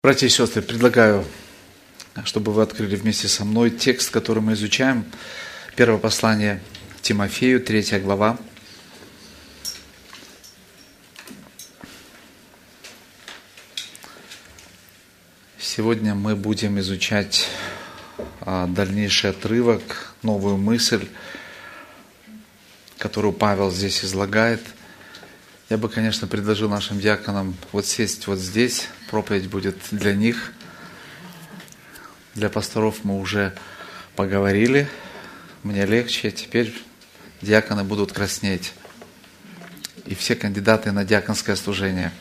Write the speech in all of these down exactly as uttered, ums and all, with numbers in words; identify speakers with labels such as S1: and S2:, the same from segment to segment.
S1: Братья и сестры, предлагаю, чтобы вы открыли вместе со мной текст, который мы изучаем. Первое послание Тимофею, третья глава. Сегодня мы будем изучать дальнейший отрывок, новую мысль, которую Павел здесь излагает. Я бы, конечно, предложил нашим диаконам вот сесть вот здесь. Проповедь будет для них. Для пасторов мы уже поговорили. Мне легче. Теперь диаконы будут краснеть. И все кандидаты на диаконское служение.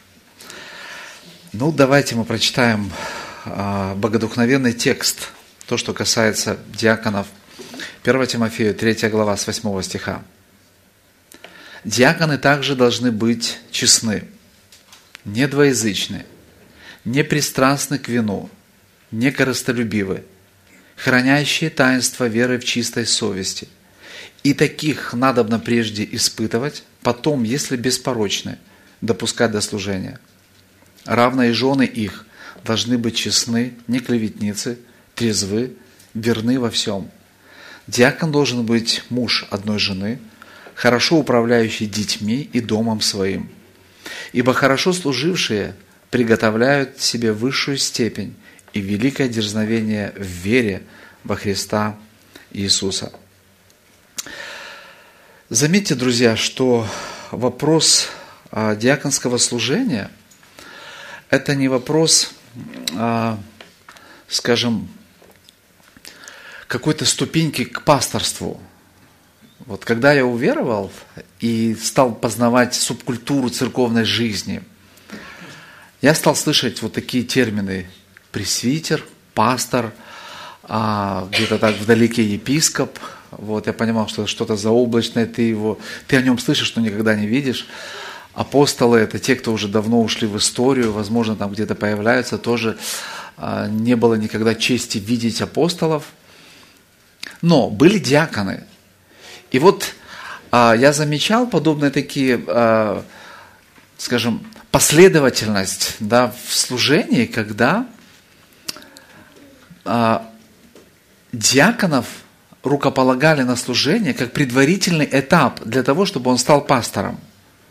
S1: Ну, давайте мы прочитаем а, богодухновенный текст. То, что касается диаконов. первое Тимофею, третья глава, с восьмого стиха. Диаконы также должны быть честны, не двоязычны, не пристрастны к вину, не корыстолюбивы, хранящие таинство веры в чистой совести. И таких надобно прежде испытывать, потом, если беспорочны, допускать до служения. Равно и жены их должны быть честны, не клеветницы, трезвы, верны во всем. Диакон должен быть муж одной жены, хорошо управляющий детьми и домом своим. Ибо хорошо служившие приготовляют себе высшую степень и великое дерзновение в вере во Христа Иисуса. Заметьте, друзья, что вопрос диаконского служения – это не вопрос, скажем, какой-то ступеньки к пасторству. Вот когда я уверовал и стал познавать субкультуру церковной жизни, я стал слышать вот такие термины: пресвитер, пастор, а, где-то так вдалеке епископ. Вот я понимал, что это что-то заоблачное, ты его, ты о нем слышишь, но никогда не видишь. Апостолы – это те, кто уже давно ушли в историю, возможно, там где-то появляются, тоже а, не было никогда чести видеть апостолов. Но были диаконы. И вот а, я замечал подобные такие, а, скажем, последовательность, да, в служении, когда а, диаконов рукополагали на служение как предварительный этап для того, чтобы он стал пастором.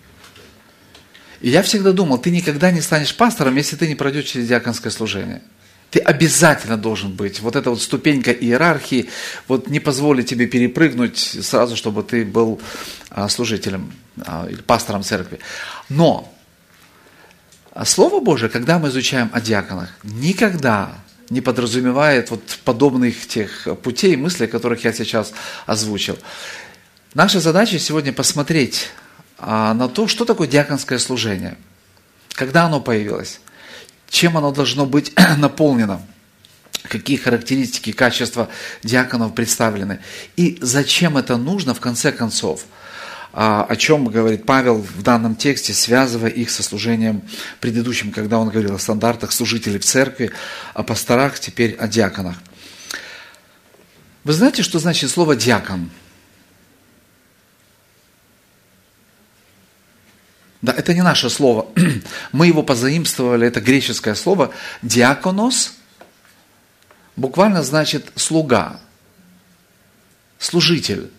S1: И я всегда думал, ты никогда не станешь пастором, если ты не пройдешь через диаконское служение. Ты обязательно должен быть. Вот эта вот ступенька иерархии, вот не позволит тебе перепрыгнуть сразу, чтобы ты был а, служителем а, или пастором церкви. Но Слово Божие, когда мы изучаем о диаконах, никогда не подразумевает вот подобных тех путей и мыслей, которых я сейчас озвучил. Наша задача сегодня посмотреть а, на то, что такое диаконское служение, когда оно появилось. Чем оно должно быть наполнено, какие характеристики, качества диаконов представлены, и зачем это нужно в конце концов, о чем говорит Павел в данном тексте, связывая их со служением предыдущим, когда он говорил о стандартах служителей в церкви, о пасторах, теперь о диаконах. Вы знаете, что значит слово «диакон»? Да, это не наше слово. Мы его позаимствовали, это греческое слово. Диаконос буквально значит слуга, служитель.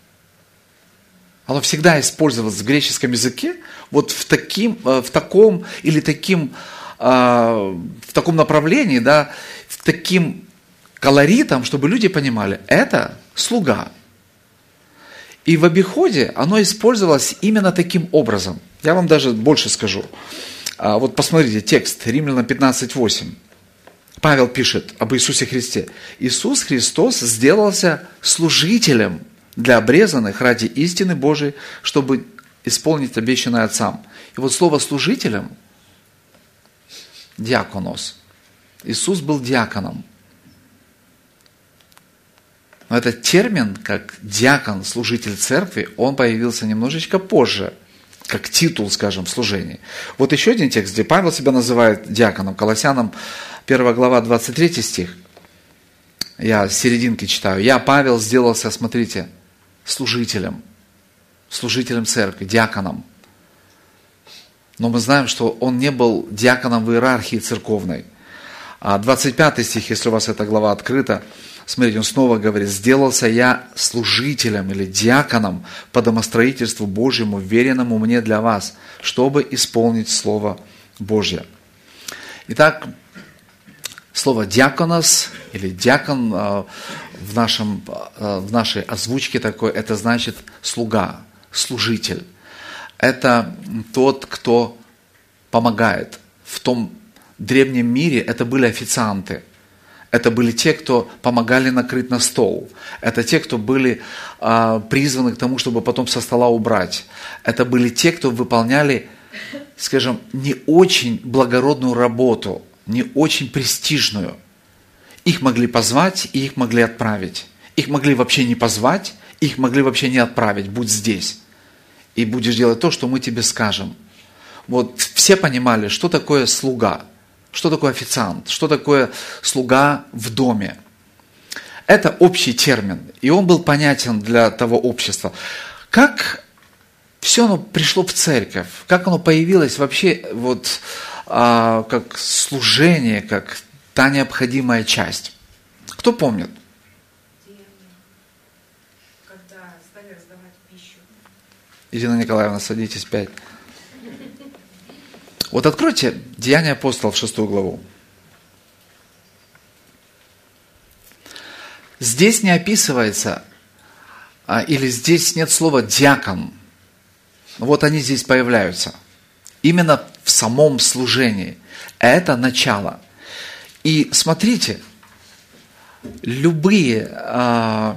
S1: Оно всегда использовалось в греческом языке вот в, таким, в таком или таким, в таком направлении, да, в таким колоритом, чтобы люди понимали, это слуга. И в обиходе оно использовалось именно таким образом. Я вам даже больше скажу. Вот посмотрите, текст Римлянам пятнадцать восемь. Павел пишет об Иисусе Христе. Иисус Христос сделался служителем для обрезанных ради истины Божией, чтобы исполнить обещанное Отцам. И вот слово «служителем» – диаконос. Иисус был диаконом. Но этот термин, как диакон, служитель церкви, он появился немножечко позже, как титул, скажем, в служении. Вот еще один текст, где Павел себя называет диаконом. Колоссянам первая глава, двадцать третий стих. Я с серединки читаю. «Я, Павел, сделался, смотрите, служителем, служителем церкви, диаконом». но мы знаем, что он не был диаконом в иерархии церковной. А двадцать пятый стих, если у вас эта глава открыта, смотрите, он снова говорит: «Сделался я служителем или диаконом по домостроительству Божьему, веренному мне для вас, чтобы исполнить Слово Божье». Итак, слово «диаконос» или «диакон» в, нашем, в нашей озвучке такой, это значит слуга, служитель. Это тот, кто помогает. В том древнем мире это были официанты. Это были те, кто помогали накрыть на стол. Это те, кто были а, призваны к тому, чтобы потом со стола убрать. Это были те, кто выполняли, скажем, не очень благородную работу, не очень престижную. Их могли позвать, и их могли отправить. Их могли вообще не позвать, их могли вообще не отправить. Будь здесь, и будешь делать то, что мы тебе скажем. Вот все понимали, что такое слуга. Что такое официант? Что такое слуга в доме? Это общий термин, и он был понятен для того общества. Как все оно пришло в церковь? Как оно появилось вообще вот, а, как служение, как та необходимая часть? Кто помнит?
S2: Когда стали раздавать пищу.
S1: Ирина Николаевна, садитесь пять. Вот откройте Деяния апостолов, шестую главу. Здесь не описывается, а, или здесь нет слова «диакон». Вот они здесь появляются. Именно в самом служении. Это начало. И смотрите, любые, а,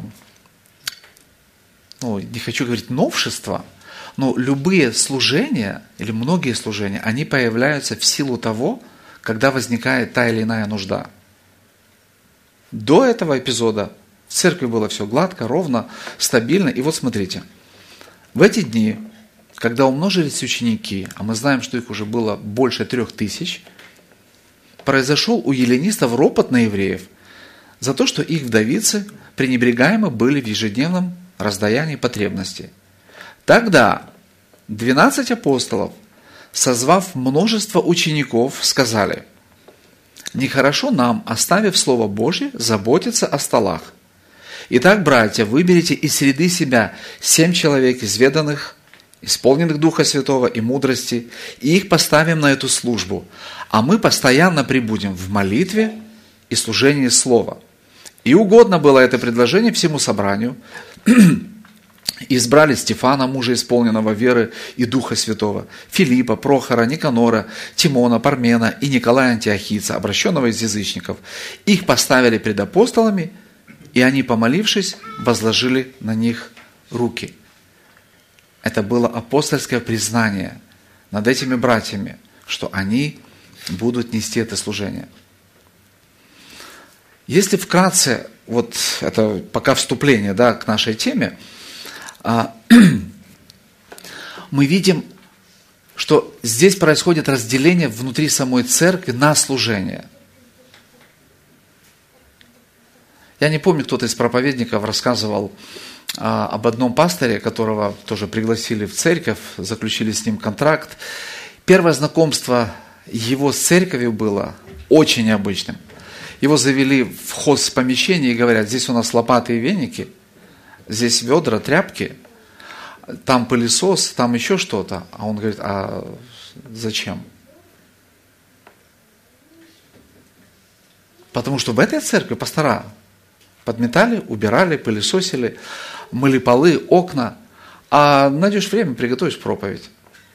S1: ну, не хочу говорить новшества, но любые служения, или многие служения, они появляются в силу того, когда возникает та или иная нужда. До этого эпизода в церкви было все гладко, ровно, стабильно. И вот смотрите, в эти дни, когда умножились ученики, а мы знаем, что их уже было больше трех тысяч, произошел у эллинистов ропот на евреев за то, что их вдовицы пренебрегаемы были в ежедневном раздаянии потребностей. Тогда двенадцать апостолов, созвав множество учеников, сказали: «Нехорошо нам, оставив Слово Божье, заботиться о столах. Итак, братья, выберите из среды себя семь человек изведанных, исполненных Духа Святого и мудрости, и их поставим на эту службу, а мы постоянно пребудем в молитве и служении Слова». И угодно было это предложение всему собранию. Избрали Стефана, мужа исполненного веры и Духа Святого, Филиппа, Прохора, Никанора, Тимона, Пармена и Николая Антиохийца, обращенного из язычников. Их поставили пред апостолами, и они, помолившись, возложили на них руки. Это было апостольское признание над этими братьями, что они будут нести это служение. Если вкратце, вот это пока вступление, да, к нашей теме, мы видим, что здесь происходит разделение внутри самой церкви на служение. Я не помню, кто-то из проповедников рассказывал а, об одном пасторе, которого тоже пригласили в церковь, заключили с ним контракт. Первое знакомство его с церковью было очень необычным. Его завели в хозпомещение и говорят: здесь у нас лопаты и веники, здесь ведра, тряпки, там пылесос, там еще что-то. А он говорит: а зачем? Потому что в этой церкви пастора подметали, убирали, пылесосили, мыли полы, окна. А найдешь время, приготовишь проповедь.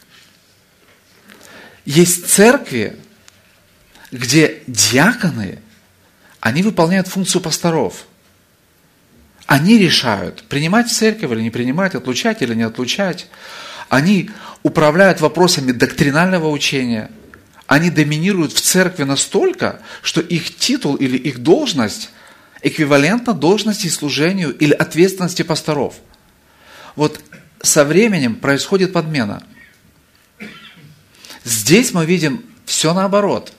S1: Есть церкви, где диаконы, они выполняют функцию пасторов. Они решают, принимать в церковь или не принимать, отлучать или не отлучать. Они управляют вопросами доктринального учения. Они доминируют в церкви настолько, что их титул или их должность эквивалентна должности, служению или ответственности пасторов. Вот со временем происходит подмена. Здесь мы видим все наоборот.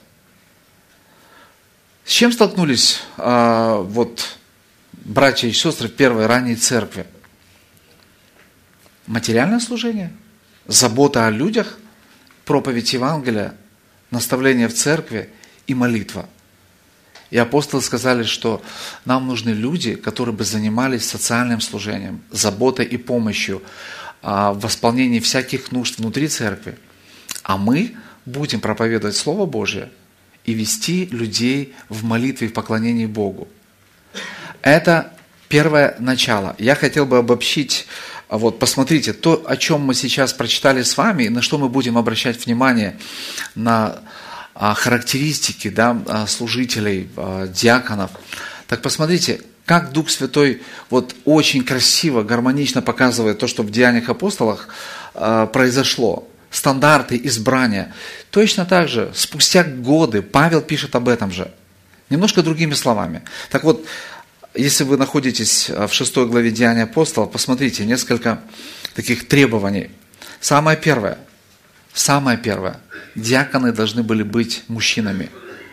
S1: С чем столкнулись а, вот, братья и сестры в первой ранней церкви? Материальное служение, забота о людях, проповедь Евангелия, наставление в церкви и молитва. И апостолы сказали, что нам нужны люди, которые бы занимались социальным служением, заботой и помощью в восполнении всяких нужд внутри церкви. А мы будем проповедовать Слово Божие и вести людей в молитве и в поклонении Богу. Это первое начало. Я хотел бы обобщить, вот посмотрите, то, о чем мы сейчас прочитали с вами, и на что мы будем обращать внимание, на характеристики, да, служителей, диаконов. Так посмотрите, как Дух Святой вот очень красиво, гармонично показывает то, что в Деяниях апостолов произошло. Стандарты избрания. Точно так же, спустя годы, Павел пишет об этом же. Немножко другими словами. Так вот, если вы находитесь в шестой главе Деяний апостолов, посмотрите, несколько таких требований. Самое первое. Самое первое. Диаконы должны были быть мужчинами.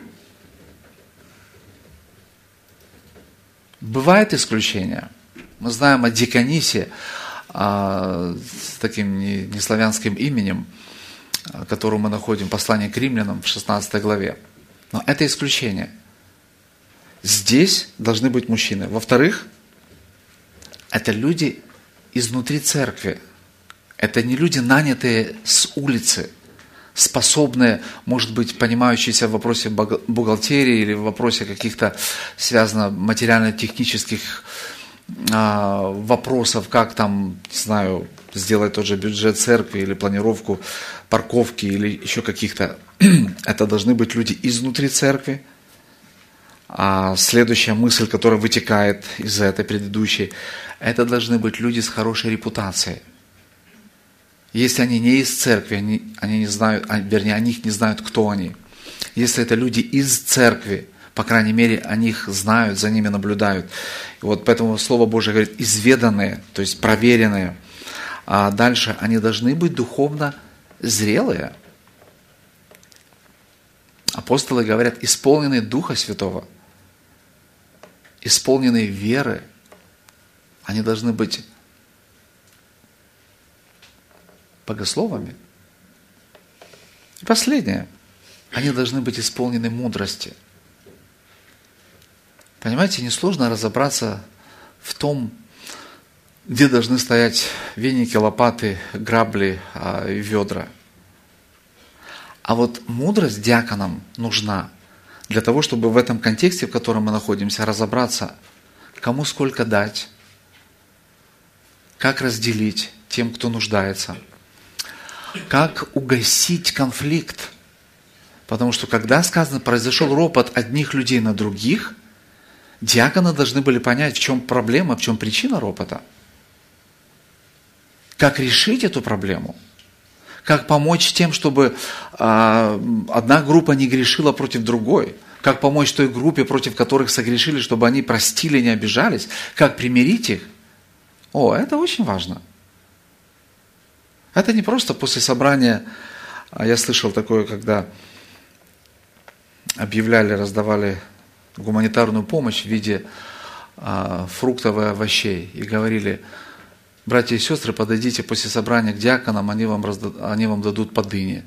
S1: Бывают исключения. Мы знаем о диконисе, с таким неславянским именем, которое мы находим в послании к римлянам в шестнадцатой главе. Но это исключение. Здесь должны быть мужчины. Во-вторых, это люди изнутри церкви. Это не люди, нанятые с улицы, способные, может быть, понимающиеся в вопросе бухгалтерии или в вопросе каких-то связанных материально-технических вопросов, как там, не знаю, сделать тот же бюджет церкви или планировку парковки или еще каких-то. Это должны быть люди изнутри церкви. А следующая мысль, которая вытекает из этой предыдущей, это должны быть люди с хорошей репутацией. Если они не из церкви, они, они не знают, вернее, о них не знают, кто они. Если это люди из церкви, по крайней мере, о них знают, за ними наблюдают. И вот поэтому Слово Божие говорит, изведанные, то есть проверенные. А дальше они должны быть духовно зрелые. Апостолы говорят, исполненные Духа Святого, исполненные веры. Они должны быть богословами. И последнее. Они должны быть исполнены мудрости. Понимаете, несложно разобраться в том, где должны стоять веники, лопаты, грабли и ведра. А вот мудрость диаконам нужна для того, чтобы в этом контексте, в котором мы находимся, разобраться, кому сколько дать, как разделить тем, кто нуждается, как угасить конфликт. Потому что когда сказано, произошел ропот одних людей на других, диаконы должны были понять, в чем проблема, в чем причина ропота. Как решить эту проблему? Как помочь тем, чтобы а, одна группа не грешила против другой? Как помочь той группе, против которых согрешили, чтобы они простили, не обижались? Как примирить их? О, это очень важно. Это не просто после собрания, я слышал такое, когда объявляли, раздавали гуманитарную помощь в виде а, фруктов и овощей. И говорили, братья и сестры, подойдите после собрания к диаконам, они вам, разда... они вам дадут по дыне.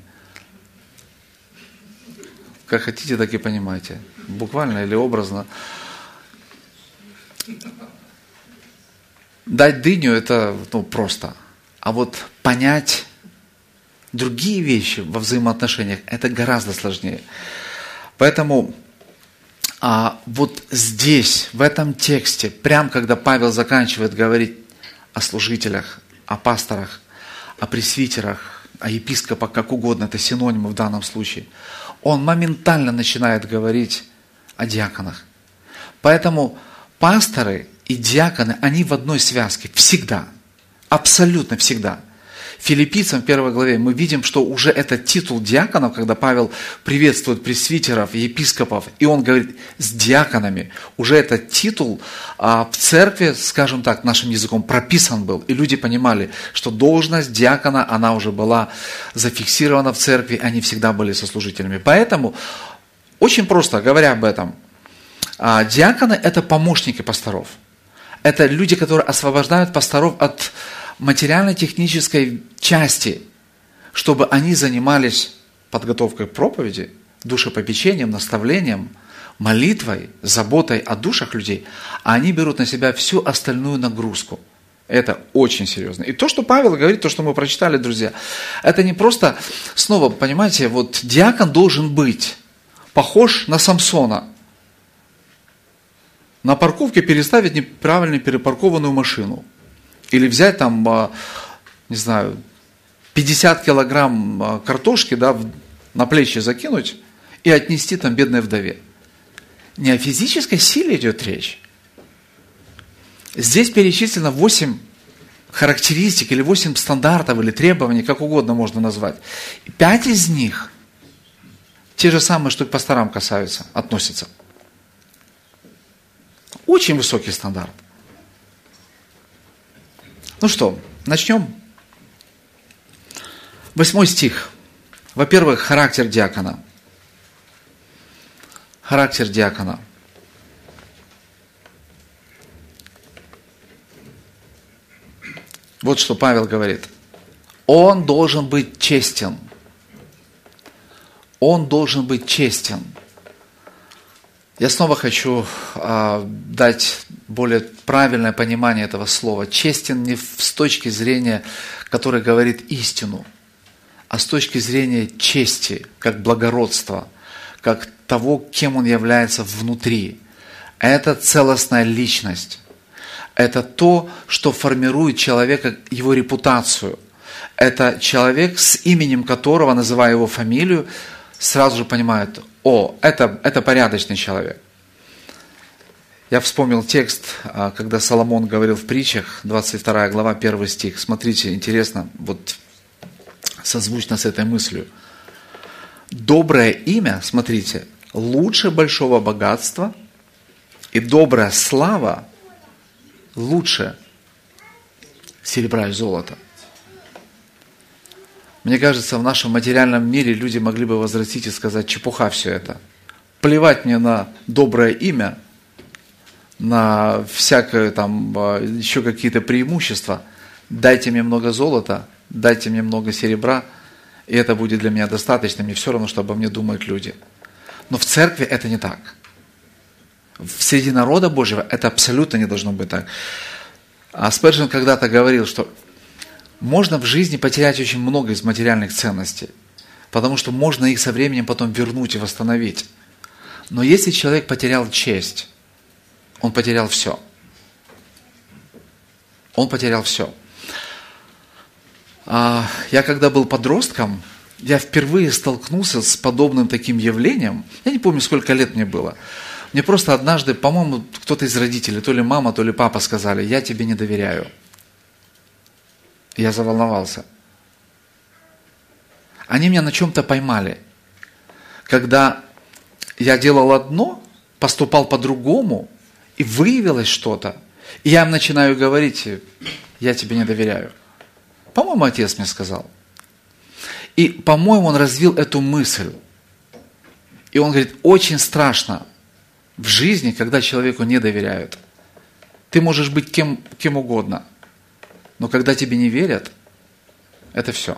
S1: Как хотите, так и понимаете. Буквально или образно. Дать дыню это ну, просто. А вот понять другие вещи во взаимоотношениях, это гораздо сложнее. Поэтому а, вот здесь, в этом тексте, прям когда Павел заканчивает говорить о служителях, о пасторах, о пресвитерах, о епископах, как угодно, это синонимы в данном случае, он моментально начинает говорить о диаконах. Поэтому пасторы и диаконы, они в одной связке всегда, абсолютно всегда. Филиппийцам в первой главе мы видим, что уже этот титул диаконов, когда Павел приветствует пресвитеров, епископов, и он говорит с диаконами, уже этот титул а, в церкви, скажем так, нашим языком прописан был, и люди понимали, что должность диакона, она уже была зафиксирована в церкви, они всегда были сослужителями. Поэтому, очень просто говоря об этом, а, диаконы – это помощники пасторов. Это люди, которые освобождают пасторов от материально-технической части, чтобы они занимались подготовкой к проповеди, душепопечением, наставлением, молитвой, заботой о душах людей, а они берут на себя всю остальную нагрузку. Это очень серьезно. И то, что Павел говорит, то, что мы прочитали, друзья, это не просто, снова, понимаете, вот диакон должен быть похож на Самсона. На парковке переставить неправильно перепаркованную машину. Или взять там, не знаю, пятьдесят килограмм картошки, да, на плечи закинуть и отнести там бедной вдове. Не о физической силе идет речь. Здесь перечислено восемь характеристик, или восемь стандартов, или требований, как угодно можно назвать. И пять из них те же самые, что и к пасторам касаются, относятся. Очень высокий стандарт. Ну что, начнем. Восьмой стих. Во-первых, характер диакона. Характер диакона. Вот что Павел говорит. Он должен быть честен. Он должен быть честен. Я снова хочу э, дать более правильное понимание этого слова. Честен не с точки зрения, который говорит истину, а с точки зрения чести, как благородства, как того, кем он является внутри. Это целостная личность. Это то, что формирует человека, его репутацию. Это человек, с именем которого, называя его фамилию, сразу же понимают: о, это, это порядочный человек. Я вспомнил текст, когда Соломон говорил в притчах, двадцать вторая глава, первый стих. Смотрите, интересно, вот созвучно с этой мыслью. Доброе имя, смотрите, лучше большого богатства, и добрая слава лучше серебра и золота. Мне кажется, в нашем материальном мире люди могли бы возразить и сказать: чепуха все это. Плевать мне на доброе имя, на всякое там, еще какие-то преимущества. Дайте мне много золота, дайте мне много серебра, и это будет для меня достаточно. Мне все равно, что обо мне думают люди. Но в церкви это не так. Среди народа Божьего это абсолютно не должно быть так. А Спержен когда-то говорил, что можно в жизни потерять очень много из материальных ценностей, потому что можно их со временем потом вернуть и восстановить. Но если человек потерял честь, он потерял все. Он потерял все. Я когда был подростком, я впервые столкнулся с подобным таким явлением. Я не помню, сколько лет мне было. Мне просто однажды, по-моему, кто-то из родителей, то ли мама, то ли папа сказали: я тебе не доверяю. И я заволновался. Они меня на чем-то поймали. Когда я делал одно, поступал по-другому, и выявилось что-то, и я им начинаю говорить: я тебе не доверяю. По-моему, отец мне сказал. И, по-моему, он развил эту мысль. И он говорит: очень страшно в жизни, когда человеку не доверяют. Ты можешь быть кем, кем угодно, но когда тебе не верят, это все.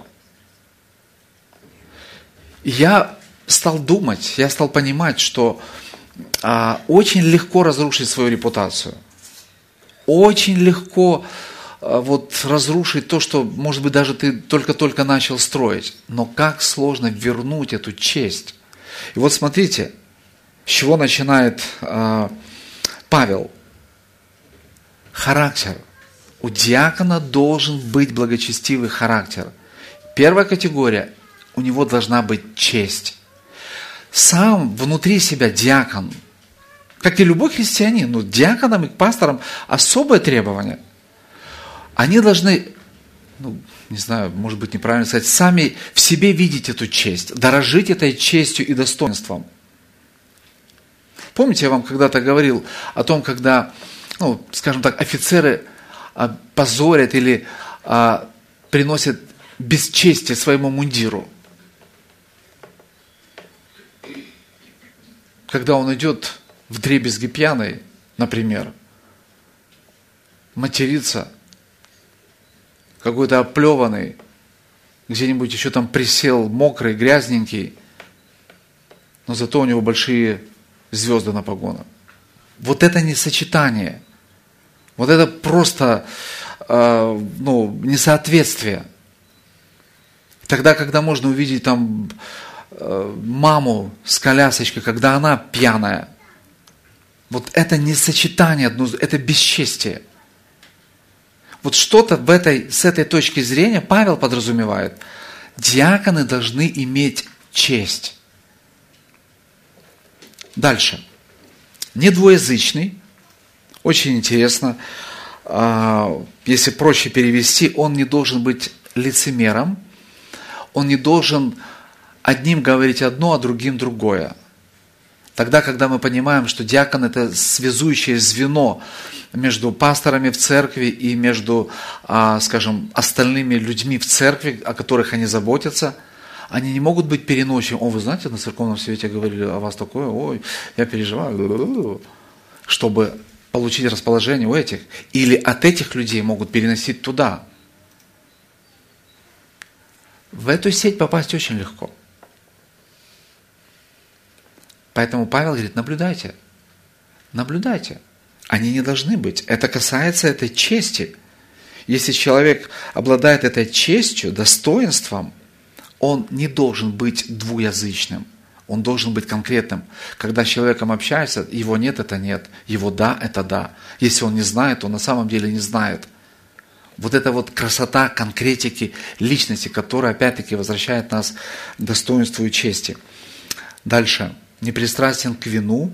S1: И я стал думать, я стал понимать, что а, очень легко разрушить свою репутацию. Очень легко а, вот, разрушить то, что, может быть, даже ты только-только начал строить. Но как сложно вернуть эту честь. И вот смотрите, с чего начинает э, Павел. Характер. У диакона должен быть благочестивый характер. Первая категория. У него должна быть честь. Сам внутри себя диакон, как и любой христианин, но диаконам и к пасторам особое требование. Они должны, ну, не знаю, может быть неправильно сказать, сами в себе видеть эту честь, дорожить этой честью и достоинством. Помните, я вам когда-то говорил о том, когда, ну, скажем так, офицеры а, позорят или а, приносят бесчестие своему мундиру. Когда он идет вдребезги пьяный, например, матерится, какой-то оплеванный, где-нибудь еще там присел, мокрый, грязненький, но зато у него большие звезды на погонах. Вот это несочетание, вот это просто э, ну, несоответствие. Тогда, когда можно увидеть там э, маму с колясочкой, когда она пьяная, вот это несочетание, это бесчестие. Вот что-то в этой, с этой точки зрения Павел подразумевает. Диаконы должны иметь честь. Дальше. Недвуязычный. Очень интересно. Если проще перевести, он не должен быть лицемером. Он не должен одним говорить одно, а другим другое. Тогда, когда мы понимаем, что диакон – это связующее звено между пасторами в церкви и между, скажем, остальными людьми в церкви, о которых они заботятся, они не могут быть переносчивыми. О, вы знаете, на церковном совете говорили о вас такое, ой, я переживаю, чтобы получить расположение у этих. Или от этих людей могут переносить туда. В эту сеть попасть очень легко. Поэтому Павел говорит, наблюдайте, наблюдайте. Они не должны быть. Это касается этой чести. Если человек обладает этой честью, достоинством, он не должен быть двуязычным. Он должен быть конкретным. Когда с человеком общается, его нет, это нет. Его да, это да. Если он не знает, он на самом деле не знает. Вот эта вот красота конкретики личности, которая опять-таки возвращает нас к достоинству и чести. Дальше. Непристрастен к вину.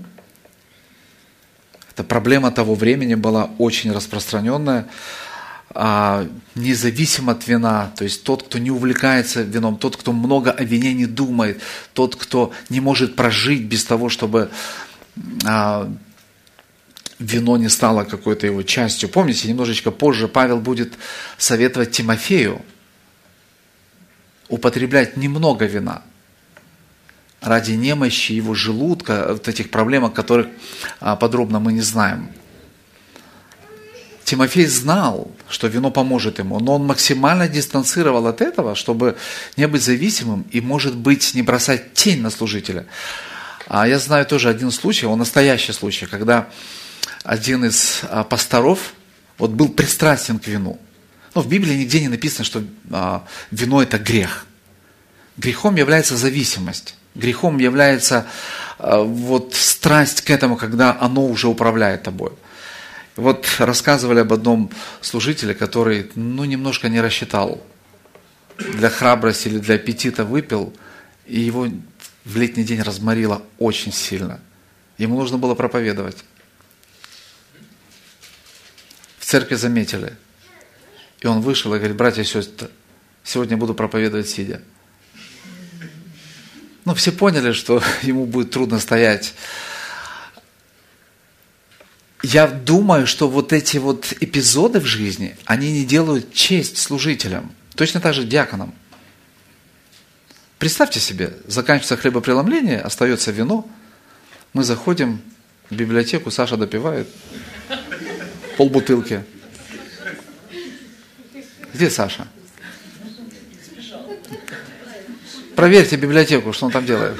S1: Эта проблема того времени была очень распространенная. А, независимо от вина, то есть тот, кто не увлекается вином, тот, кто много о вине не думает, тот, кто не может прожить без того, чтобы а, вино не стало какой-то его частью. Помните, немножечко позже Павел будет советовать Тимофею употреблять немного вина ради немощи его желудка, вот этих проблем, о которых а, подробно мы не знаем. Тимофей знал, что вино поможет ему, но он максимально дистанцировал от этого, чтобы не быть зависимым и, может быть, не бросать тень на служителя. А я знаю тоже один случай, он настоящий случай, когда один из пасторов вот, был пристрастен к вину. Но в Библии нигде не написано, что а, вино – это грех. Грехом является зависимость. Грехом является а, вот, страсть к этому, когда оно уже управляет тобой. Вот рассказывали об одном служителе, который, ну, немножко не рассчитал. Для храбрости или для аппетита выпил, и его в летний день разморило очень сильно. Ему нужно было проповедовать. В церкви заметили. И он вышел и говорит, братья и сестры, сегодня буду проповедовать сидя. Ну, все поняли, что ему будет трудно стоять. Я думаю, что вот эти вот эпизоды в жизни, они не делают честь служителям. Точно так же диаконам. Представьте себе, заканчивается хлебопреломление, остается вино, мы заходим в библиотеку, Саша допивает полбутылки. Где Саша? Проверьте библиотеку, что он там делает.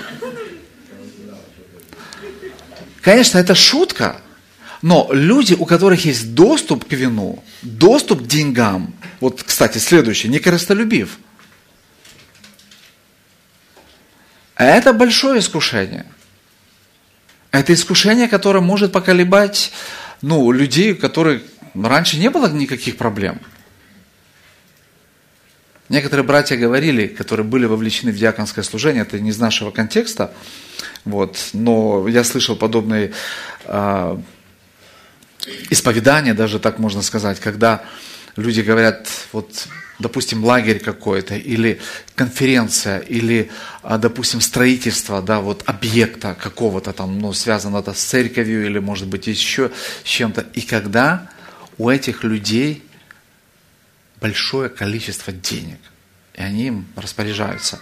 S1: Конечно, это шутка. Но люди, у которых есть доступ к вину, доступ к деньгам, вот, кстати, следующее, не корыстолюбив. Это большое искушение. Это искушение, которое может поколебать, ну, людей, у которых раньше не было никаких проблем. Некоторые братья говорили, которые были вовлечены в диаконское служение, это не из нашего контекста, вот, но я слышал подобные а, исповедания, даже так можно сказать, когда люди говорят, вот, допустим, лагерь какой-то, или конференция, или, допустим, строительство, да, вот, объекта какого-то там, ну, связано это с церковью, или, может быть, еще с чем-то, и когда у этих людей большое количество денег, и они им распоряжаются.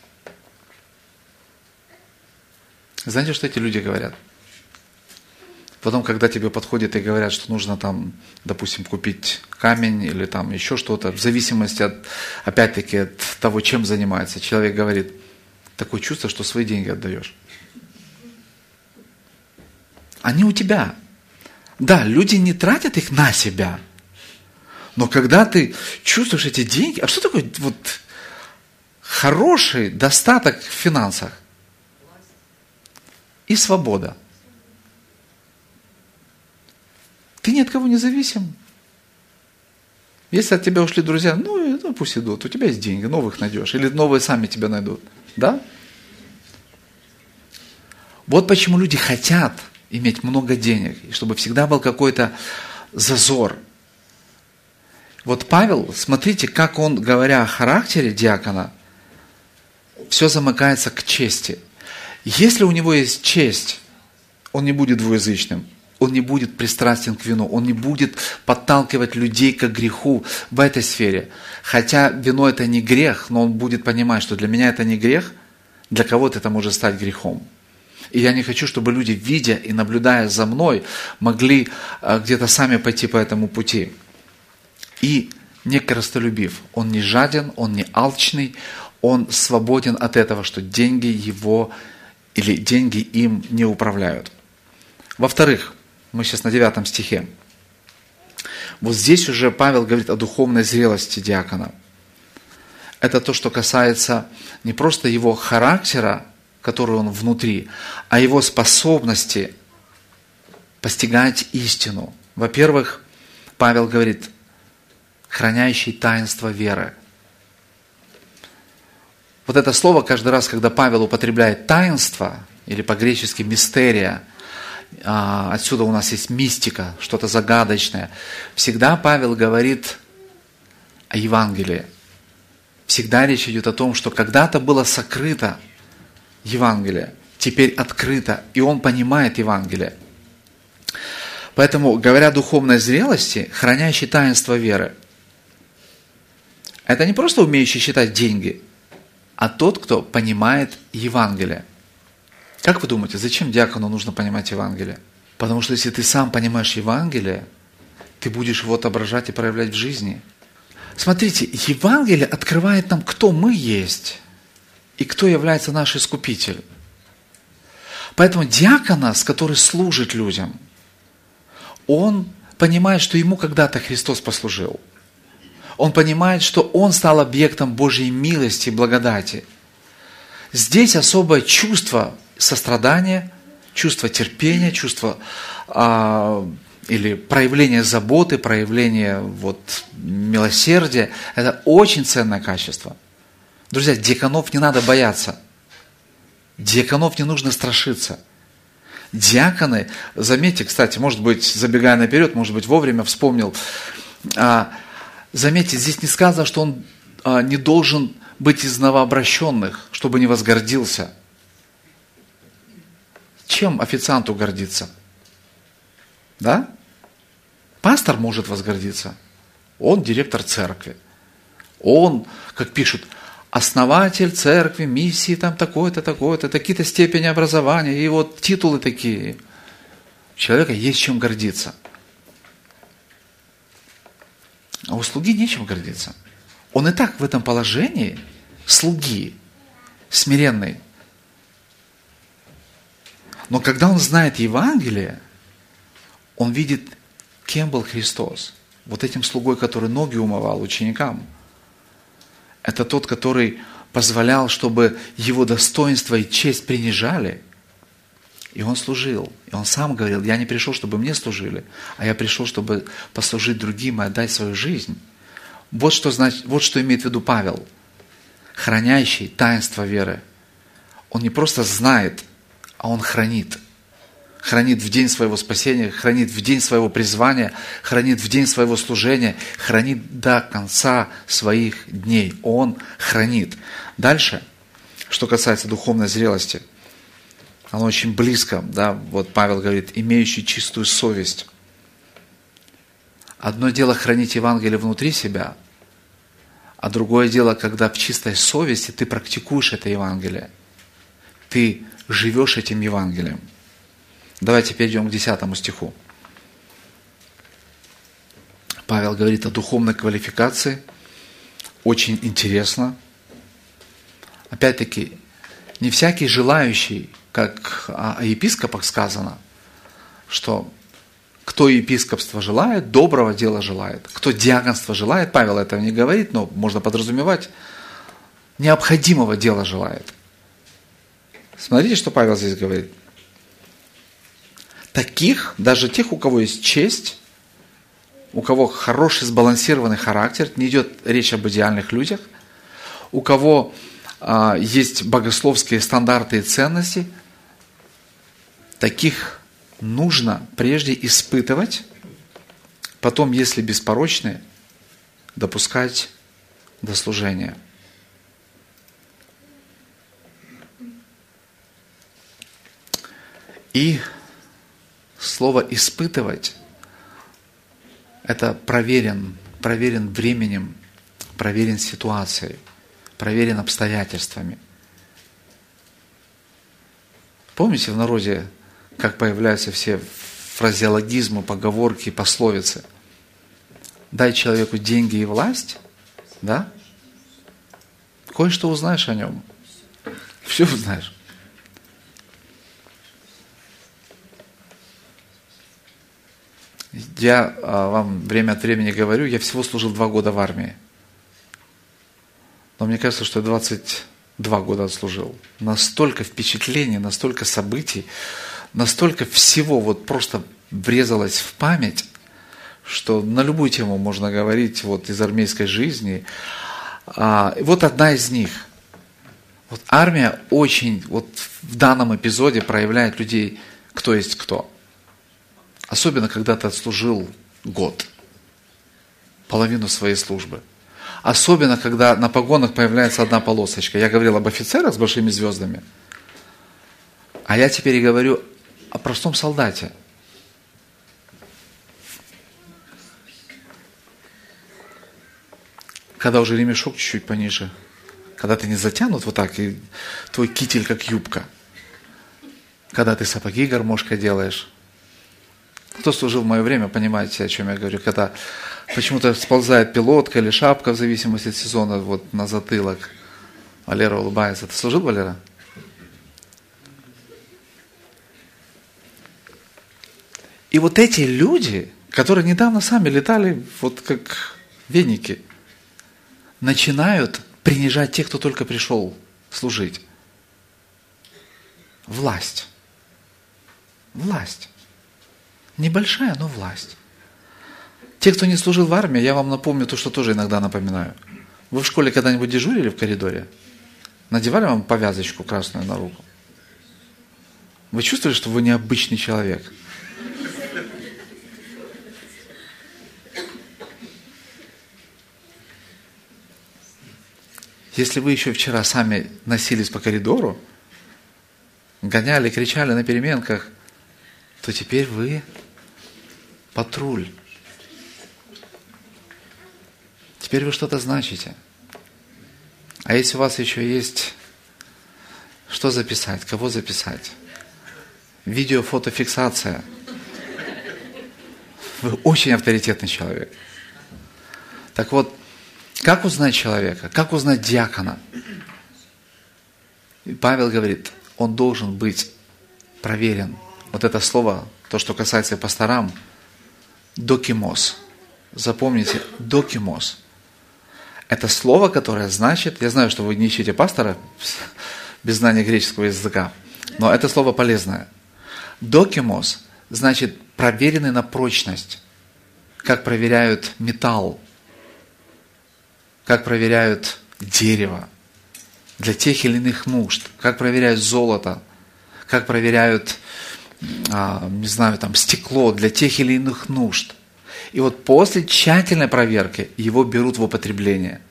S1: Знаете, что эти люди говорят? Потом, когда тебе подходят и говорят, что нужно там, допустим, купить камень или там еще что-то, в зависимости от, опять-таки, от того, чем занимается, человек говорит, такое чувство, что свои деньги отдаешь. Они у тебя. Да, люди не тратят их на себя. Но когда ты чувствуешь эти деньги, а что такое вот хороший достаток в финансах? И свобода. Ты ни от кого не зависим. Если от тебя ушли друзья, ну, ну пусть идут, у тебя есть деньги, новых найдешь. Или новые сами тебя найдут. Да? Вот почему люди хотят иметь много денег, и чтобы всегда был какой-то зазор. Вот Павел, смотрите, как он, говоря о характере диакона, все замыкается к чести. Если у него есть честь, он не будет двуязычным, он не будет пристрастен к вину, он не будет подталкивать людей к греху в этой сфере. Хотя вино это не грех, но он будет понимать, что для меня это не грех, для кого-то это может стать грехом. И я не хочу, чтобы люди, видя и наблюдая за мной, могли где-то сами пойти по этому пути. И не корыстолюбив. Он не жаден, он не алчный, он свободен от этого, что деньги его или деньги им не управляют. Во-вторых, мы сейчас на девятом стихе. Вот здесь уже Павел говорит о духовной зрелости диакона. Это то, что касается не просто его характера, который он внутри, а его способности постигать истину. Во-первых, Павел говорит, хранящий таинство веры. Вот это слово каждый раз, когда Павел употребляет таинство, или по-гречески мистерия, отсюда у нас есть мистика, что-то загадочное, всегда Павел говорит о Евангелии. Всегда речь идет о том, что когда-то было сокрыто Евангелие, теперь открыто, и он понимает Евангелие. Поэтому, говоря о духовной зрелости, хранящий таинство веры, это не просто умеющий считать деньги, а тот, кто понимает Евангелие. Как вы думаете, зачем диакону нужно понимать Евангелие? Потому что если ты сам понимаешь Евангелие, ты будешь его отображать и проявлять в жизни. Смотрите, Евангелие открывает нам, кто мы есть и кто является наш Искупитель. Поэтому диаконос, который служит людям, он понимает, что ему когда-то Христос послужил. Он понимает, что он стал объектом Божьей милости и благодати. Здесь особое чувство сострадания, чувство терпения, чувство а, или проявление заботы, проявление вот, милосердия. Это очень ценное качество. Друзья, диаконов не надо бояться. Диаконов не нужно страшиться. Диаконы, заметьте, кстати, может быть, забегая наперед, может быть, вовремя вспомнил, а, заметьте, здесь не сказано, что он а, не должен быть из новообращенных, чтобы не возгордился. Чем официанту гордиться? Да? Пастор может возгордиться. Он директор церкви. Он, как пишут, основатель церкви, миссии, там такое-то, такое-то, такие-то степени образования, и вот титулы такие. У человека есть чем гордиться. А у слуги нечем гордиться. Он и так в этом положении слуги, смиренный. Но когда он знает Евангелие, он видит, кем был Христос. Вот этим слугой, который ноги умывал ученикам. Это тот, который позволял, чтобы его достоинство и честь принижали. И он служил. И он сам говорил, я не пришел, чтобы мне служили, а я пришел, чтобы послужить другим и отдать свою жизнь. Вот что, значит, вот что имеет в виду Павел. Хранящий таинство веры. Он не просто знает, а он хранит. Хранит в день своего спасения, хранит в день своего призвания, хранит в день своего служения, хранит до конца своих дней. Он хранит. Дальше, что касается духовной зрелости, оно очень близко, да, вот Павел говорит, имеющий чистую совесть. Одно дело хранить Евангелие внутри себя, а другое дело, когда в чистой совести ты практикуешь это Евангелие, ты живешь этим Евангелием. Давайте перейдем к десятому стиху. Павел говорит о духовной квалификации. Очень интересно. Опять-таки, не всякий желающий, как о епископах сказано, что кто епископство желает, доброго дела желает. Кто диаконство желает, Павел этого не говорит, но можно подразумевать, необходимого дела желает. Смотрите, что Павел здесь говорит. Таких, даже тех, у кого есть честь, у кого хороший сбалансированный характер, не идет речь об идеальных людях, у кого а, есть богословские стандарты и ценности, таких нужно прежде испытывать, потом, если беспорочны, допускать до служения. И слово «испытывать» – это проверен, проверен временем, проверен ситуацией, проверен обстоятельствами. Помните в народе, как появляются все фразеологизмы, поговорки, пословицы? Дай человеку деньги и власть, да? Кое-что узнаешь о нем. Все узнаешь. Я вам время от времени говорю, я всего служил два года в армии. Но мне кажется, что я двадцать два года отслужил. Настолько впечатлений, настолько событий, настолько всего вот просто врезалось в память, что на любую тему можно говорить вот из армейской жизни. А, вот одна из них. Вот армия очень вот в данном эпизоде проявляет людей, кто есть кто. Особенно, когда ты отслужил год, половину своей службы. Особенно, когда на погонах появляется одна полосочка. Я говорил об офицерах с большими звездами, а я теперь и говорю о простом солдате. Когда уже ремешок чуть-чуть пониже, когда ты не затянут вот так, и твой китель как юбка, когда ты сапоги гармошкой делаешь. Кто служил в мое время, понимаете, о чем я говорю, когда почему-то сползает пилотка или шапка, в зависимости от сезона, вот на затылок. Валера улыбается. Ты служил, Валера? И вот эти люди, которые недавно сами летали, вот как веники, начинают принижать тех, кто только пришел служить. Власть. Власть. Небольшая, но власть. Те, кто не служил в армии, я вам напомню то, что тоже иногда напоминаю. Вы в школе когда-нибудь дежурили в коридоре? Надевали вам повязочку красную на руку? Вы чувствовали, что вы необычный человек? Если вы еще вчера сами носились по коридору, гоняли, кричали на переменках, то теперь вы патруль. Теперь вы что-то значите. А если у вас еще есть что записать, кого записать, видео, фотофиксация, вы очень авторитетный человек. Так вот, как узнать человека? Как узнать диакона? И Павел говорит, он должен быть проверен. Вот это слово, то, что касается пасторам, докимос. Запомните, докимос. Это слово, которое значит, я знаю, что вы не ищете пастора без знания греческого языка, но это слово полезное. Докимос значит проверенный на прочность, как проверяют металл, как проверяют дерево для тех или иных нужд, как проверяют золото, как проверяют, а, не знаю, там, стекло для тех или иных нужд. И вот после тщательной проверки его берут в употребление.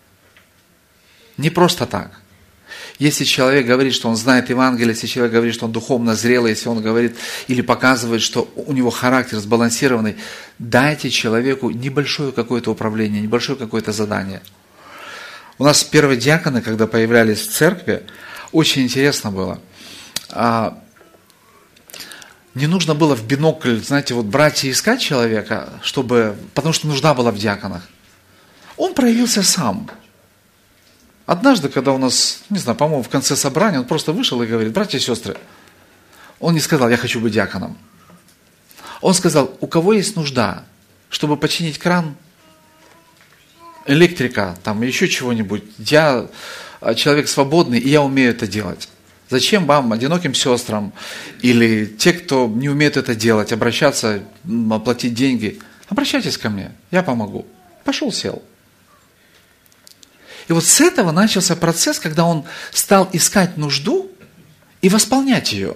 S1: Не просто так. Если человек говорит, что он знает Евангелие, если человек говорит, что он духовно зрелый, если он говорит или показывает, что у него характер сбалансированный, дайте человеку небольшое какое-то управление, небольшое какое-то задание. У нас первые диаконы, когда появлялись в церкви, очень интересно было. Не нужно было в бинокль, знаете, вот брать и искать человека, чтобы, потому что нужда была в диаконах. Он проявился сам. Однажды, когда у нас, не знаю, по-моему, в конце собрания, он просто вышел и говорит: братья и сестры, он не сказал: я хочу быть диаконом. Он сказал: у кого есть нужда, чтобы починить кран, электрика, там еще чего-нибудь, я человек свободный, и я умею это делать. Зачем вам, одиноким сестрам, или те, кто не умеет это делать, обращаться, платить деньги? Обращайтесь ко мне, я помогу. Пошел, сел. И вот с этого начался процесс, когда он стал искать нужду и восполнять ее.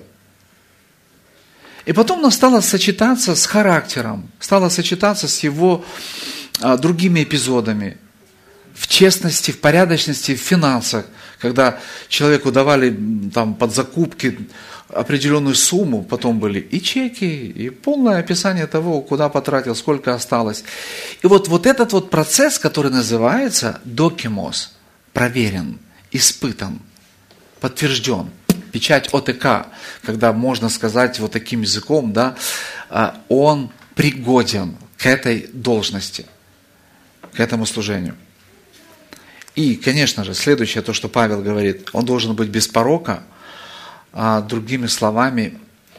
S1: И потом оно стало сочетаться с характером, стало сочетаться с его а, другими эпизодами. В честности, в порядочности, в финансах. Когда человеку давали там, под закупки определенную сумму, потом были и чеки, и полное описание того, куда потратил, сколько осталось. И вот, вот этот вот процесс, который называется докимос, проверен, испытан, подтвержден. Печать ОТК, когда можно сказать вот таким языком, да, он пригоден к этой должности, к этому служению. И, конечно же, следующее, то, что Павел говорит, он должен быть без порока, а другими словами,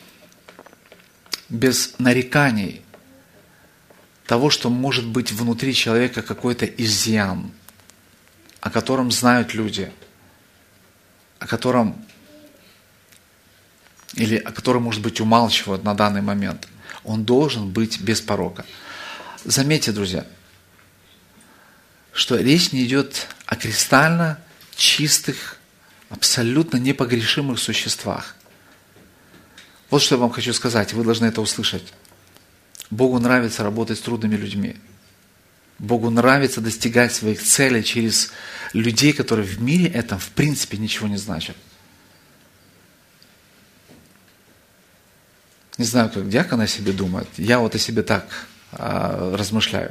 S1: без нареканий того, что может быть внутри человека какой-то изъян, о котором знают люди, о котором, или о котором, может быть, умалчивают на данный момент. Он должен быть без порока. Заметьте, друзья, что речь не идет о кристально чистых, абсолютно непогрешимых существах. Вот что я вам хочу сказать, вы должны это услышать. Богу нравится работать с трудными людьми. Богу нравится достигать своих целей через людей, которые в мире этом в принципе ничего не значат. Не знаю, как диакон о себе думает. Я вот о себе так а, размышляю.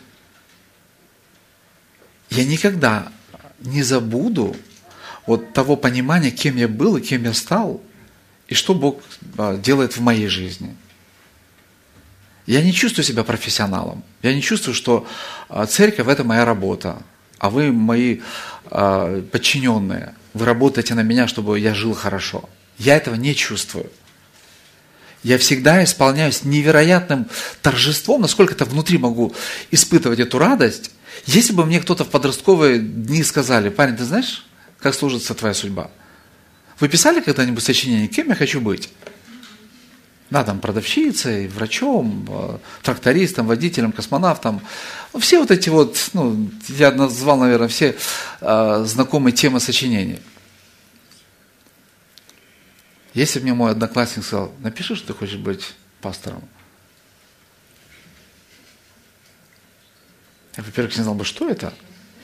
S1: Я никогда не забуду вот того понимания, кем я был и кем я стал, и что Бог а, делает в моей жизни. Я не чувствую себя профессионалом. Я не чувствую, что а, церковь – это моя работа, а вы мои а, подчиненные. Вы работаете на меня, чтобы я жил хорошо. Я этого не чувствую. Я всегда исполняюсь невероятным торжеством, насколько-то внутри могу испытывать эту радость. Если бы мне кто-то в подростковые дни сказали: парень, ты знаешь, как служится твоя судьба? Вы писали когда-нибудь сочинение, кем я хочу быть? Да, там продавщицей, врачом, трактористом, водителем, космонавтом. Все вот эти вот, ну, я назвал, наверное, все э, знакомые темы сочинений. Если бы мне мой одноклассник сказал: напиши, что ты хочешь быть пастором. Я, во-первых, не знал бы, что это.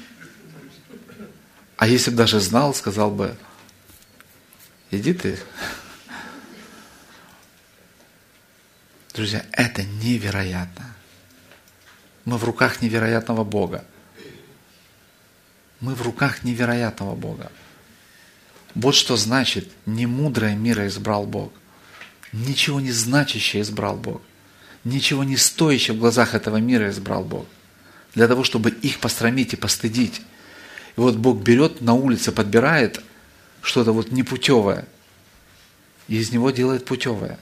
S1: А если бы даже знал, сказал бы: иди ты. Друзья, это невероятно. Мы в руках невероятного Бога. Мы в руках невероятного Бога. Вот что значит: не мудрое мира избрал Бог. Ничего не значащее избрал Бог. Ничего не стоящее в глазах этого мира избрал Бог. Для того, чтобы их посрамить и постыдить. И вот Бог берет на улице, подбирает что-то вот непутевое, и из него делает путевое.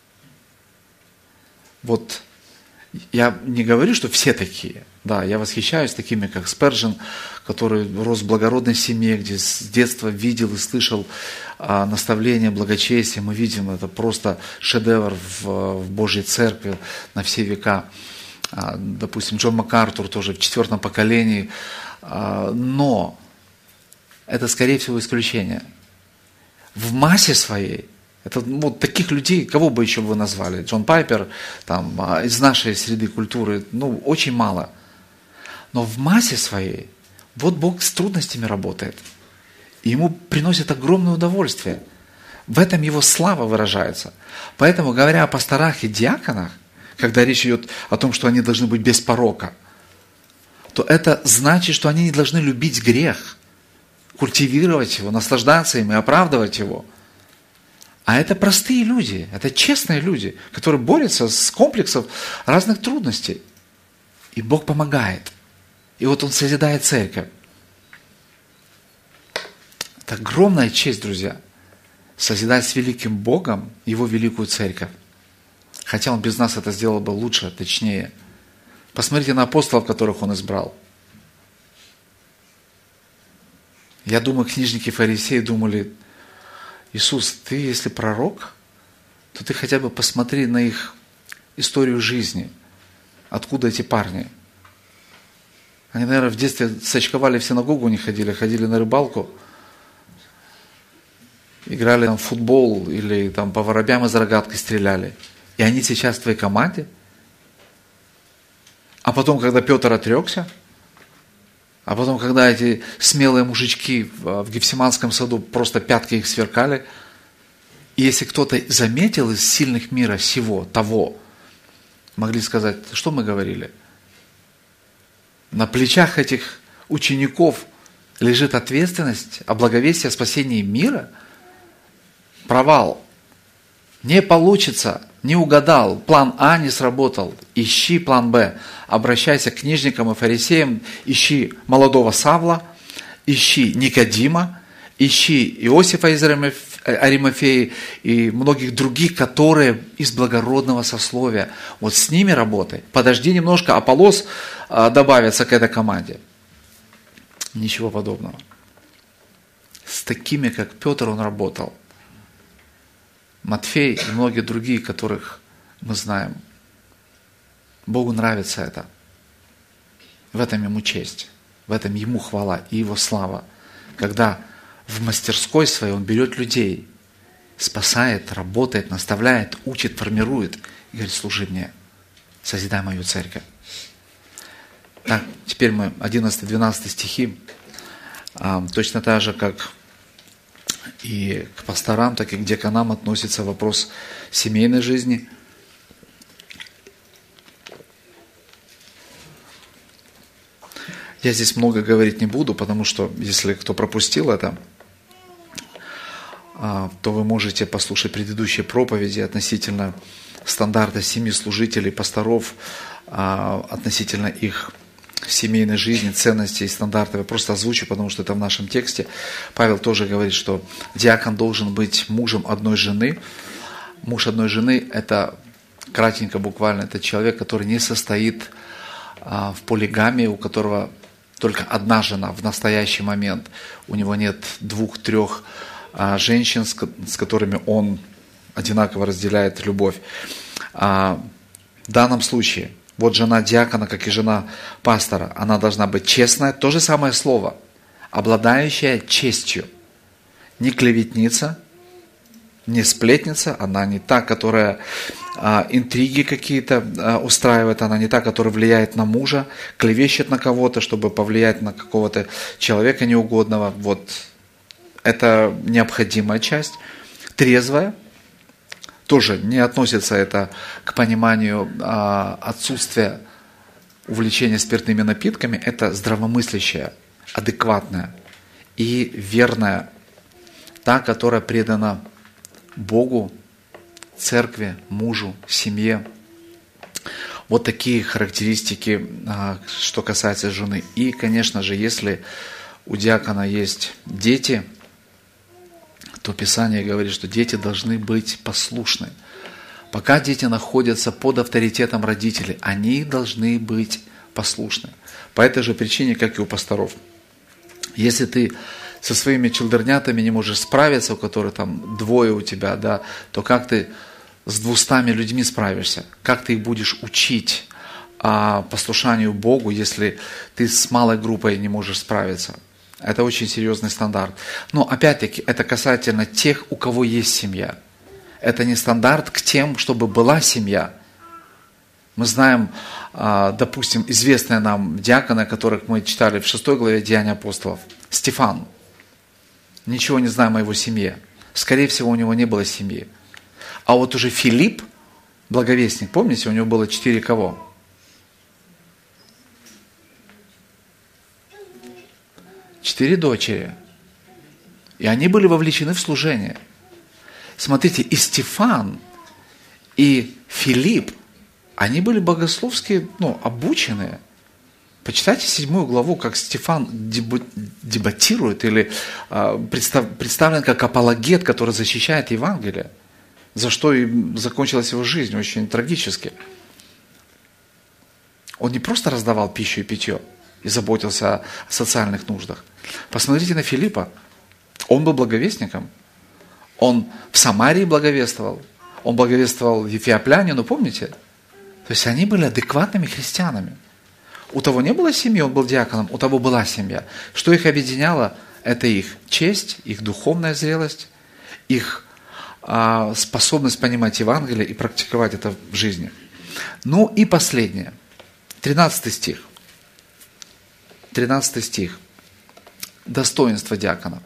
S1: Вот я не говорю, что все такие. Да, я восхищаюсь такими, как Спержен, который рос в благородной семье, где с детства видел и слышал а, наставления благочестия. Мы видим, это просто шедевр в, в Божьей Церкви на все века. А, допустим, Джон МакАртур тоже в четвертом поколении. А, но это, скорее всего, исключение. В массе своей, это вот таких людей, кого бы еще вы назвали? Джон Пайпер, там, из нашей среды культуры, ну, очень мало. Но в массе своей, вот Бог с трудностями работает. И ему приносит огромное удовольствие. В этом его слава выражается. Поэтому, говоря о пасторах и диаконах, когда речь идет о том, что они должны быть без порока, то это значит, что они не должны любить грех, культивировать его, наслаждаться им и оправдывать его. А это простые люди, это честные люди, которые борются с комплексом разных трудностей. И Бог помогает. И вот Он созидает церковь. Это огромная честь, друзья, созидать с великим Богом Его великую церковь. Хотя Он без нас это сделал бы лучше, точнее. Посмотрите на апостолов, которых Он избрал. Я думаю, книжники и фарисеи думали: Иисус, ты если пророк, то ты хотя бы посмотри на их историю жизни. Откуда эти парни? Они, наверное, в детстве сочковали, в синагогу не ходили, ходили на рыбалку, играли там в футбол или там по воробьям из рогатки стреляли. И они сейчас в твоей команде? А потом, когда Петр отрекся, а потом, когда эти смелые мужички в Гефсиманском саду просто пятки их сверкали, и если кто-то заметил из сильных мира сего, того, могли сказать: что мы говорили? На плечах этих учеников лежит ответственность о благовестии, о спасении мира. Провал. Не получится, не угадал, план А не сработал, ищи план Б. Обращайся к книжникам и фарисеям, ищи молодого Савла, ищи Никодима, ищи Иосифа из Аримафеи и многих других, которые из благородного сословия. Вот с ними работай. Подожди немножко, Аполлос добавится к этой команде. Ничего подобного. С такими, как Петр, он работал. Матфей и многие другие, которых мы знаем. Богу нравится это. В этом Ему честь, в этом Ему хвала и Его слава. Когда в мастерской своей Он берет людей, спасает, работает, наставляет, учит, формирует и говорит: служи мне, созидай мою церковь. Так, теперь мы одиннадцатый-двенадцатый стихи, а, точно так же, как и к пасторам, так и к диаконам относится вопрос семейной жизни. Я здесь много говорить не буду, потому что, если кто пропустил это, то вы можете послушать предыдущие проповеди относительно стандарта семьи служителей, пасторов, относительно их семейной жизни, ценностей и стандартов. Я просто озвучу, потому что это в нашем тексте. Павел тоже говорит, что диакон должен быть мужем одной жены. Муж одной жены – это, кратенько буквально, это человек, который не состоит в полигамии, у которого только одна жена в настоящий момент. У него нет двух-трех женщин, с которыми он одинаково разделяет любовь. В данном случае, вот жена диакона, как и жена пастора, она должна быть честная, то же самое слово, обладающая честью. Не клеветница, не сплетница, она не та, которая а, интриги какие-то а, устраивает, она не та, которая влияет на мужа, клевещет на кого-то, чтобы повлиять на какого-то человека неугодного. Вот это необходимая часть. Трезвая. Тоже не относится это к пониманию а, отсутствия увлечения спиртными напитками. Это здравомыслящая, адекватная и верная, та, которая предана Богу, церкви, мужу, семье. Вот такие характеристики, а, что касается жены. И, конечно же, если у диакона есть дети, то Писание говорит, что дети должны быть послушны. Пока дети находятся под авторитетом родителей, они должны быть послушны. По этой же причине, как и у пасторов. Если ты со своими челдернятами не можешь справиться, у которых там двое у тебя, да, то как ты с двумястами людьми справишься? Как ты их будешь учить а, послушанию Богу, если ты с малой группой не можешь справиться? Это очень серьезный стандарт. Но опять-таки, это касательно тех, у кого есть семья. Это не стандарт к тем, чтобы была семья. Мы знаем, допустим, известные нам диаконы, которых мы читали в шестой главе Деяний апостолов. Стефан. Ничего не знаем о его семье. Скорее всего, у него не было семьи. А вот уже Филипп, благовестник, помните, у него было четыре кого? Четыре дочери. И они были вовлечены в служение. Смотрите, и Стефан, и Филипп, они были богословски, ну, обученные. Почитайте седьмую главу, как Стефан дебатирует или э, представ, представлен как апологет, который защищает Евангелие, за что и закончилась его жизнь очень трагически. Он не просто раздавал пищу и питье и заботился о социальных нуждах. Посмотрите на Филиппа. Он был благовестником. Он в Самарии благовествовал. Он благовествовал ефиоплянину, помните? То есть они были адекватными христианами. У того не было семьи, он был диаконом, у того была семья. Что их объединяло? Это их честь, их духовная зрелость, их а, способность понимать Евангелие и практиковать это в жизни. Ну и последнее. тринадцатый стих. тринадцатый стих. Достоинство диакона.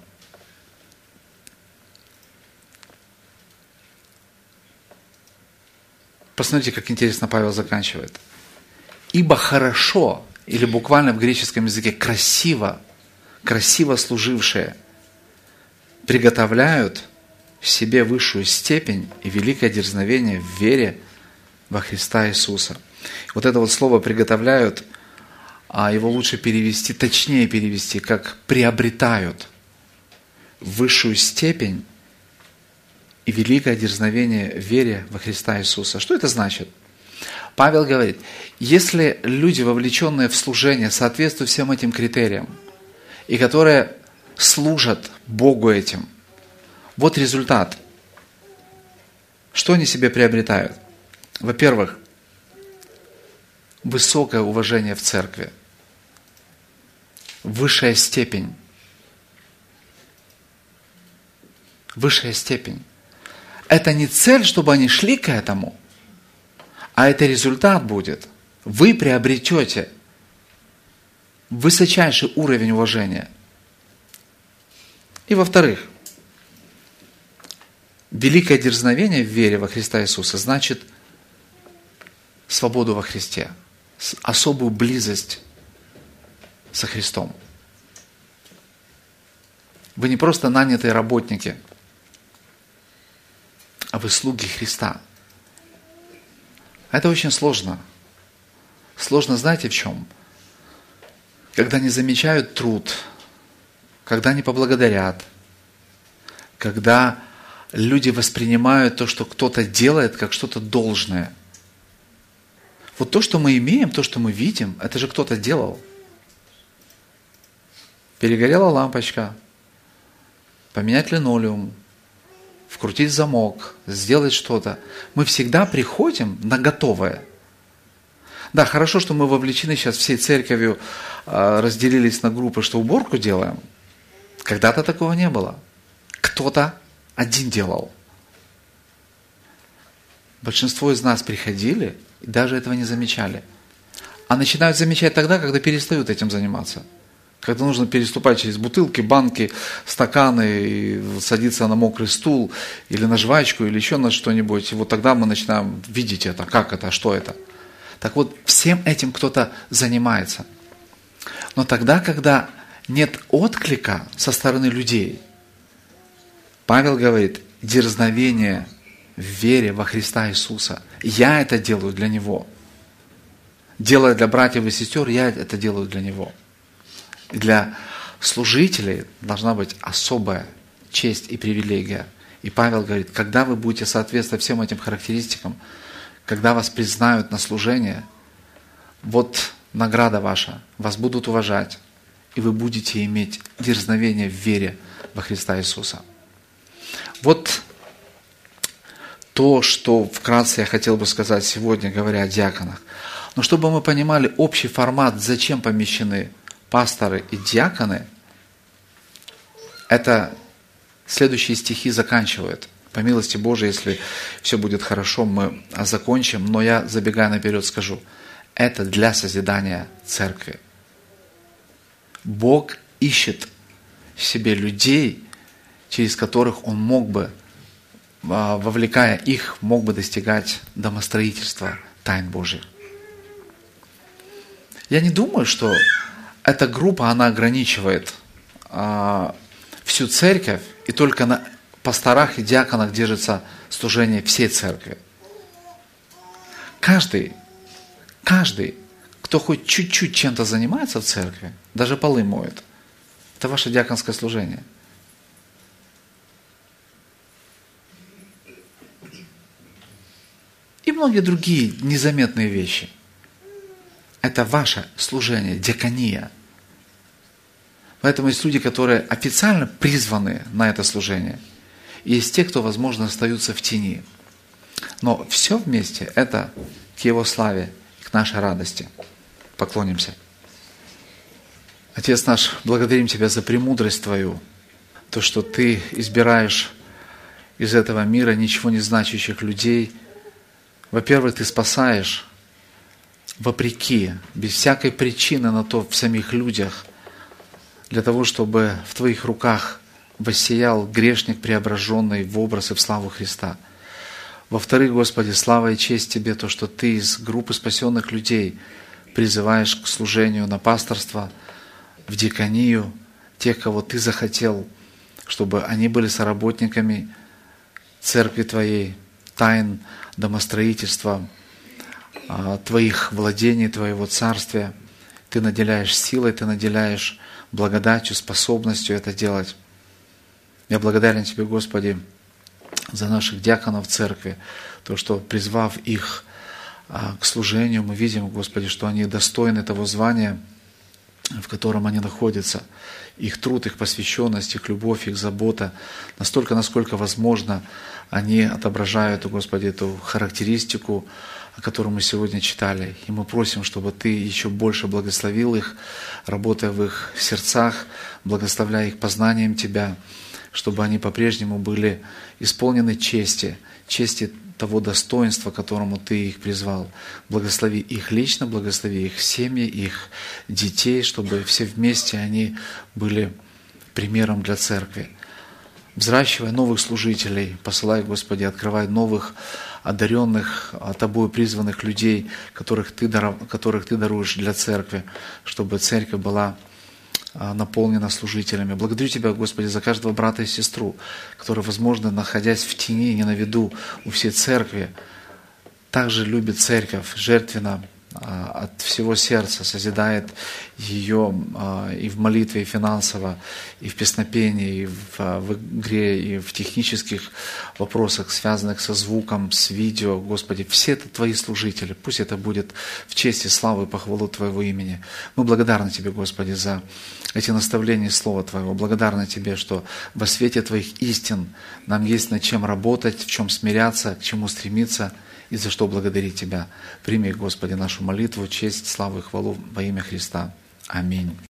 S1: Посмотрите, как интересно Павел заканчивает. Ибо хорошо, или буквально в греческом языке красиво, красиво служившие, приготовляют в себе высшую степень и великое дерзновение в вере во Христа Иисуса. Вот это вот слово «приготовляют», а его лучше перевести, точнее перевести, как «приобретают высшую степень и великое дерзновение в вере во Христа Иисуса». Что это значит? Павел говорит, если люди, вовлеченные в служение, соответствуют всем этим критериям, и которые служат Богу этим, вот результат. Что они себе приобретают? Во-первых, высокое уважение в церкви, высшая степень. Высшая степень. Это не цель, чтобы они шли к этому, а это результат будет. Вы приобретете высочайший уровень уважения. И во-вторых, великое дерзновение в вере во Христа Иисуса значит свободу во Христе, особую близость со Христом. Вы не просто нанятые работники, а вы слуги Христа. Это очень сложно. Сложно, знаете, в чем? Когда не замечают труд, когда не поблагодарят, когда люди воспринимают то, что кто-то делает, как что-то должное. Вот то, что мы имеем, то, что мы видим, это же кто-то делал. Перегорела лампочка, поменять линолеум, вкрутить замок, сделать что-то. Мы всегда приходим на готовое. Да, хорошо, что мы вовлечены сейчас всей церковью, разделились на группы, что уборку делаем. Когда-то такого не было. Кто-то один делал. Большинство из нас приходили и даже этого не замечали. А начинают замечать тогда, когда перестают этим заниматься. Когда нужно переступать через бутылки, банки, стаканы, и садиться на мокрый стул, или на жвачку, или еще на что-нибудь. И вот тогда мы начинаем видеть это, как это, что это. Так вот, всем этим кто-то занимается. Но тогда, когда нет отклика со стороны людей, Павел говорит, дерзновение в вере во Христа Иисуса. Я это делаю для Него. Делая для братьев и сестер, я это делаю для Него. И для служителей должна быть особая честь и привилегия. И Павел говорит, когда вы будете соответствовать всем этим характеристикам, когда вас признают на служение, вот награда ваша, вас будут уважать, и вы будете иметь дерзновение в вере во Христа Иисуса. Вот то, что вкратце я хотел бы сказать сегодня, говоря о диаконах. Но чтобы мы понимали общий формат, зачем помещены пасторы и диаконы, это следующие стихи заканчивают. По милости Божией, если все будет хорошо, мы закончим, но я, забегая наперед, скажу, это для созидания церкви. Бог ищет в себе людей, через которых Он мог бы, вовлекая их, мог бы достигать домостроительства тайн Божьих. Я не думаю, что эта группа, она ограничивает а, всю церковь, и только на, пасторах и диаконах держится служение всей церкви. Каждый, каждый, кто хоть чуть-чуть чем-то занимается в церкви, даже полы моет, это ваше диаконское служение. И многие другие незаметные вещи. Это ваше служение, диакония. Поэтому есть люди, которые официально призваны на это служение. И есть те, кто, возможно, остаются в тени. Но все вместе это к Его славе, к нашей радости. Поклонимся. Отец наш, благодарим Тебя за премудрость Твою, то, что Ты избираешь из этого мира ничего не значащих людей. Во-первых, Ты спасаешь вопреки, без всякой причины на то в самих людях, для того, чтобы в Твоих руках воссиял грешник, преображенный в образ и в славу Христа. Во-вторых, Господи, слава и честь Тебе, то, что Ты из группы спасенных людей призываешь к служению на пасторство, в диаконию, тех, кого Ты захотел, чтобы они были соработниками церкви Твоей, тайн домостроительства, Твоих владений, Твоего царствия. Ты наделяешь силой, Ты наделяешь благодатью, способностью это делать. Я благодарен Тебе, Господи, за наших диаконов в церкви, то, что, призвав их к служению, мы видим, Господи, что они достойны того звания, в котором они находятся. Их труд, их посвященность, их любовь, их забота, настолько, насколько возможно, они отображают, Господи, эту характеристику, о которой мы сегодня читали. И мы просим, чтобы Ты еще больше благословил их, работая в их сердцах, благословляя их познанием Тебя, чтобы они по-прежнему были исполнены чести, чести того достоинства, к которому Ты их призвал. Благослови их лично, благослови их семьи, их детей, чтобы все вместе они были примером для церкви. Взращивай новых служителей, посылай, Господи, открывай новых одаренных, Тобою призванных людей, которых Ты, даров, которых Ты даруешь для церкви, чтобы церковь была наполнена служителями. Благодарю Тебя, Господи, за каждого брата и сестру, которые, возможно, находясь в тени, не на виду у всей церкви, также любит церковь жертвенно, от всего сердца, созидает ее и в молитве, и финансово, и в песнопении, и в, в игре, и в технических вопросах, связанных со звуком, с видео. Господи, все это Твои служители. Пусть это будет в честь и славу и похвалу Твоего имени. Мы благодарны Тебе, Господи, за эти наставления Слова Твоего. Благодарны Тебе, что во свете Твоих истин нам есть над чем работать, в чем смиряться, к чему стремиться, и за что благодарить Тебя. Прими, Господи, нашу молитву, честь, славу и хвалу во имя Христа. Аминь.